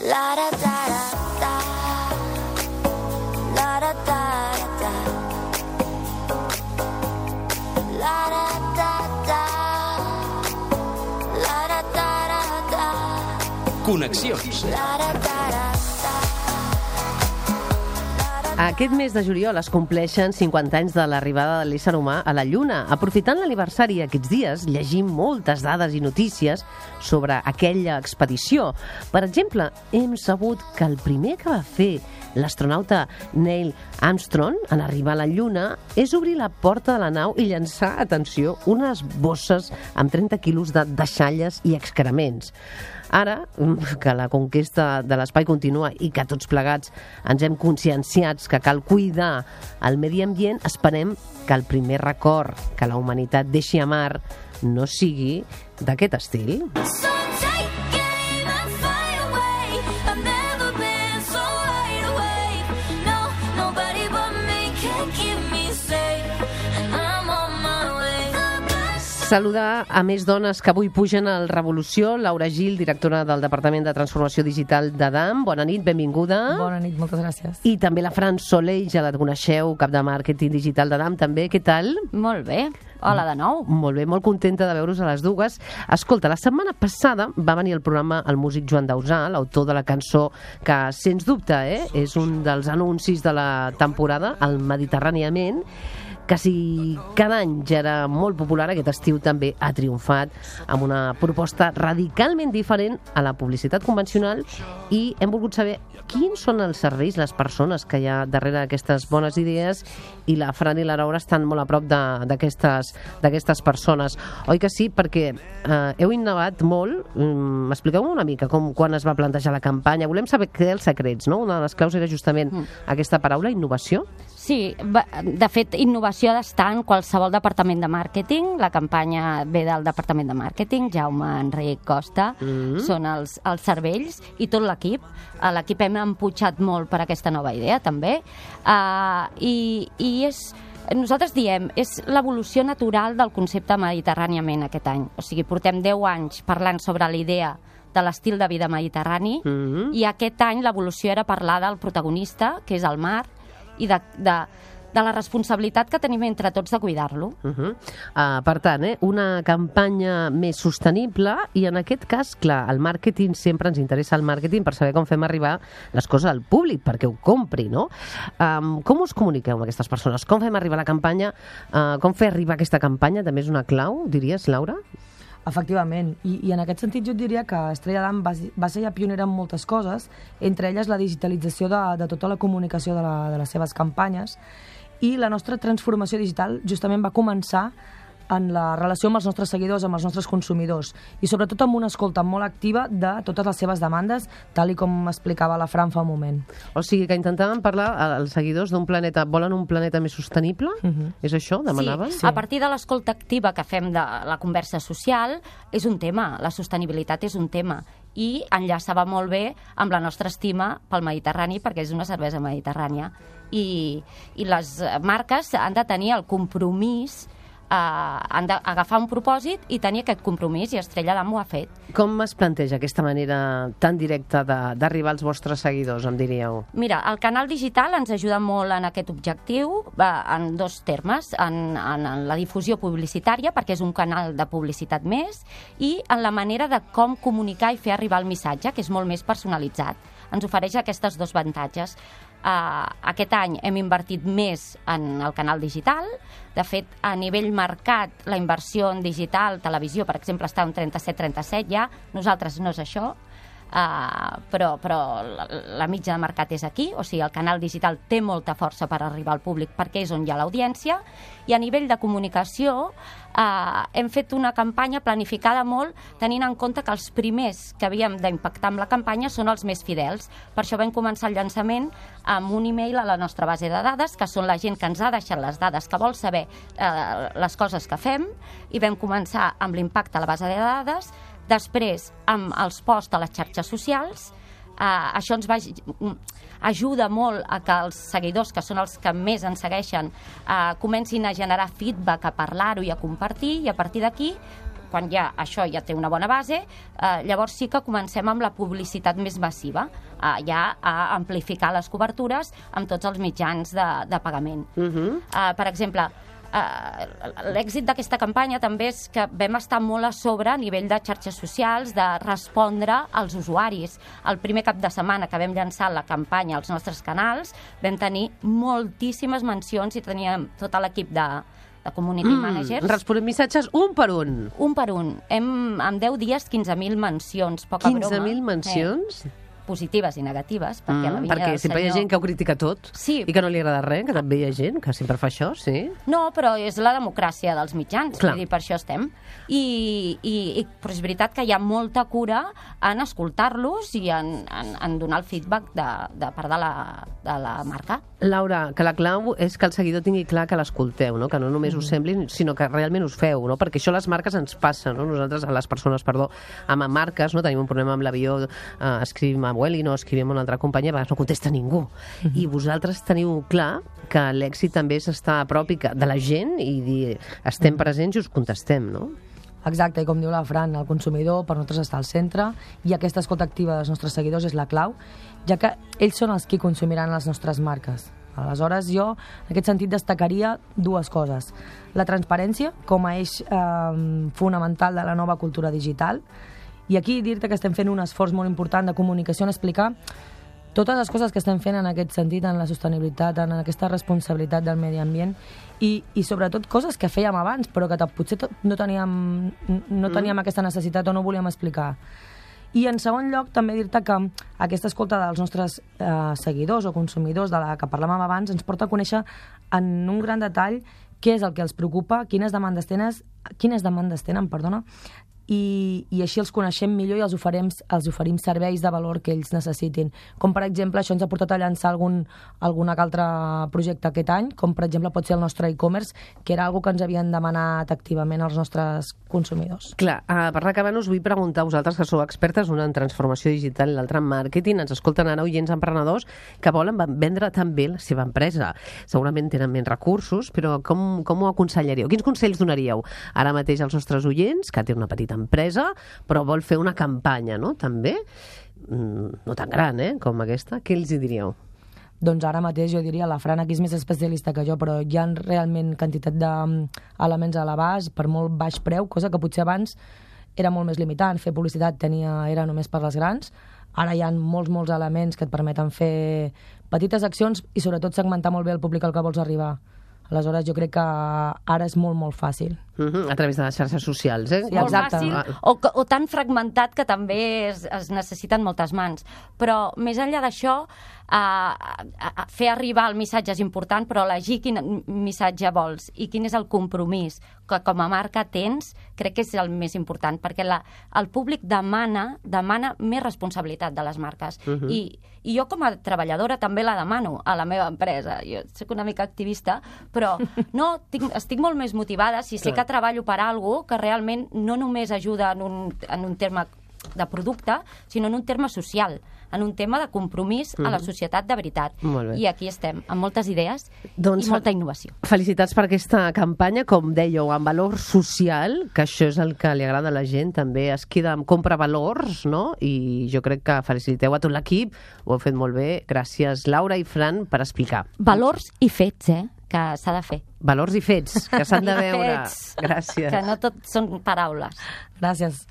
La da da da da, la da da da, la da da da, la da da da. Connexions. La da da da. Aquest mes de juliol es compleixen 50 anys de l'arribada de l'ésser humà a la Lluna. Aprofitant l'aniversari aquests dies, llegim moltes dades i notícies sobre aquella expedició. Per exemple, hem sabut que el primer que va fer l'astronauta Neil Armstrong en arribar a la Lluna és obrir la porta de la nau i llançar, atenció, unes bosses amb 30 quilos de deixalles i excrements. Ara, que la conquesta de l'espai continua i que tots plegats ens hem conscienciats que cal cuidar el medi ambient, esperem que el primer record que la humanitat deixi a mar no sigui d'aquest estil. So take aim and fly away. I've never been so wide awake. No, nobody but me can keep me safe. I'm on my way. Saludar a més dones que avui pugen al Revolució. Laura Gil, directora del Departament de Transformació Digital d'Adam. Bona nit, benvinguda. Bona nit, moltes gràcies. I també la Fran Soler, ja la coneixeu, cap de màrqueting digital d'Adam també. Què tal? Molt bé. Hola de nou. Molt bé, molt contenta de veure-us a les dues. Escolta, la setmana passada va venir al programa el músic Joan Dausà, l'autor de la cançó que, sens dubte, és un dels anuncis de la temporada, el Mediterràniament, que si cada any ja era molt popular, aquest estiu també ha triomfat amb una proposta radicalment diferent a la publicitat convencional i hem volgut saber quins són els serveis, les persones que hi ha darrere d'aquestes bones idees, i la Fran i la Laura estan molt a prop d'aquestes persones. Oi que sí? Perquè heu innovat molt. Expliqueu-me una mica quan es va plantejar la campanya. Volem saber què els secrets, no? Una de les claus era justament aquesta paraula, innovació. Sí, de fet, innovació ha d'estar en qualsevol departament de màrqueting. La campanya ve del departament de màrqueting, Jaume Enric Costa, són els cervells i tot l'equip. L'equip hem empujat molt per aquesta nova idea, també. I és... Nosaltres diem, és l'evolució natural del concepte mediterràniament aquest any. O sigui, portem 10 anys parlant sobre la idea de l'estil de vida mediterrani i aquest any l'evolució era parlar del protagonista, que és el mar, i de la responsabilitat que tenim entre tots de cuidar-lo. Per tant, una campanya més sostenible i en aquest cas, clar, el màrqueting, sempre ens interessa el màrqueting per saber com fem arribar les coses al públic, perquè ho compri, no? Com us comuniqueu amb aquestes persones? Com fem arribar la campanya? Com fer arribar aquesta campanya? També és una clau, diries, Laura? Efectivament, i en aquest sentit jo et diria que Estrella d'Am va ser ja pionera en moltes coses, entre elles la digitalització de tota la comunicació de les seves campanyes, i la nostra transformació digital justament va començar en la relació amb els nostres seguidors, amb els nostres consumidors, i sobretot amb una escolta molt activa de totes les seves demandes, tal i com explicava la Fran fa un moment. O sigui que intentaven parlar als seguidors d'un planeta, volen un planeta més sostenible? És això, demanaven? Sí, a partir de l'escolta activa que fem de la conversa social, és un tema, la sostenibilitat és un tema, i enllaçava molt bé amb la nostra estima pel Mediterrani, perquè és una cervesa mediterrània, i les marques han de tenir el compromís, han d'agafar un propòsit i tenir aquest compromís, i Estrella d'Am ho ha fet. Com es planteja aquesta manera tan directa d'arribar als vostres seguidors, em diríeu? Mira, el canal digital ens ajuda molt en aquest objectiu, en dos termes, en la difusió publicitària, perquè és un canal de publicitat més, i en la manera de com comunicar i fer arribar el missatge, que és molt més personalitzat. Ens ofereix aquests dos avantatges. Aquest any hem invertit més en el canal digital. De fet, a nivell mercat, la inversió en digital, televisió, per exemple, està en 37-37 ja. Nosaltres no és això, però la mitja de mercat és aquí. O sigui, el canal digital té molta força per arribar al públic perquè és on hi ha l'audiència. I a nivell de comunicació hem fet una campanya planificada molt tenint en compte que els primers que havíem d'impactar amb la campanya són els més fidels. Per això vam començar el llançament amb un e-mail a la nostra base de dades, que són la gent que ens ha deixat les dades, que vol saber les coses que fem, i vam començar amb l'impacte a la base de dades, després amb els posts a les xarxes socials. Això ens ajuda molt a que els seguidors, que són els que més ens segueixen, comencin a generar feedback, a parlar-ho i a compartir, i a partir d'aquí quan ja això ja té una bona base, llavors sí que comencem amb la publicitat més massiva, ja a amplificar les cobertures amb tots els mitjans de pagament. Per exemple, l'èxit d'aquesta campanya també és que vam estar molt a sobre a nivell de xarxes socials de respondre als usuaris. El primer cap de setmana que vam llançar la campanya als nostres canals vam tenir moltíssimes mencions i teníem tot l'equip de community managers. Responem missatges un per un. Un per un. En 10 dies 15.000 mencions, poca broma. 15.000 mencions? Positives i negatives, perquè la vinya perquè del sempre hi ha senyor... gent que ho critica tot i que no li agrada res, que també hi ha gent que sempre fa això, sí? No, però és la democràcia dels mitjans, Clar. vull dir, per això estem. Però és veritat que hi ha molta cura en escoltar-los i en donar el feedback de part de la marca. Laura, que la clau és que el seguidor tingui clar que l'escolteu, no? Que no només us semblin, sinó que realment us feu, no? Perquè això a les marques ens passa, no? Nosaltres, a les persones, amb marques, no? Tenim un problema amb l'avió, escrivim a Vueling no escrivim a una altra companyia, a vegades no contesta ningú. I vosaltres teniu clar que l'èxit també és estar a prop de la gent i dir, estem presents i us contestem, no? Exacte, i com diu la Fran, el consumidor per nosaltres està al centre i aquesta escolta activa dels nostres seguidors és la clau, ja que ells són els qui consumiran les nostres marques. Aleshores, jo, en aquest sentit, destacaria dues coses. La transparència, com a eix fonamental de la nova cultura digital, i aquí dir-te que estem fent un esforç molt important de comunicació en explicar totes les coses que estem fent en aquest sentit, en la sostenibilitat, en aquesta responsabilitat del medi ambient i sobretot coses que fèiem abans però que potser no teníem aquesta necessitat o no volíem explicar. I en segon lloc també dir-te que aquesta escolta dels nostres seguidors o consumidors de la que parlàvem abans ens porta a conèixer en un gran detall què és el que els preocupa, quines demandes tenen, i així els coneixem millor i els oferim serveis de valor que ells necessitin. Com, per exemple, això ens ha portat a llançar algun altre projecte aquest any, com, per exemple, pot ser el nostre e-commerce, que era algo que ens havien demanat activament els nostres consumidors. Clar, per acabar us vull preguntar a vosaltres que sou expertes, una en transformació digital i l'altra en màrqueting, ens escolten ara oients emprenedors que volen vendre també la seva empresa. Segurament tenen menys recursos, però com ho aconsellaríeu? Quins consells donaríeu ara mateix als nostres oients, que té una petita empresa, però vol fer una campanya, no? També, no tan gran, com aquesta. Què els hi diríeu? Doncs ara mateix jo diria, la Fran aquí és més especialista que jo, però hi ha realment quantitat d'elements a l'abast per molt baix preu, cosa que potser abans era molt més limitant. Fer publicitat era només per les grans. Ara hi ha molts elements que et permeten fer petites accions i sobretot segmentar molt bé el públic al que vols arribar. Aleshores, jo crec que ara és molt fàcil. A través de les xarxes socials, Sí, molt exacte. fàcil o tan fragmentat que també es necessiten moltes mans. Però més enllà d'això, fer arribar el missatge és important, però elegir quin missatge vols i quin és el compromís que com a marca tens, crec que és el més important, perquè el públic demana més responsabilitat de les marques. I jo com a treballadora també la demano a la meva empresa. Jo soc una mica activista, però no, estic molt més motivada si sé que treballo per algo que realment no només ajuda en un terme de producte, sinó en un terme social, en un tema de compromís a la societat de veritat. I aquí estem, amb moltes idees i molta innovació. Felicitats per aquesta campanya, com dèieu, amb valor social, que això és el que li agrada a la gent, també es queda amb compra valors, no? I jo crec que feliciteu a tot l'equip, ho heu fet molt bé. Gràcies, Laura i Fran, per explicar. Valors i fets, que s'ha de fer. Valors i fets, que s'han de veure. Fets. Gràcies. Que no tot són paraules. Gràcies.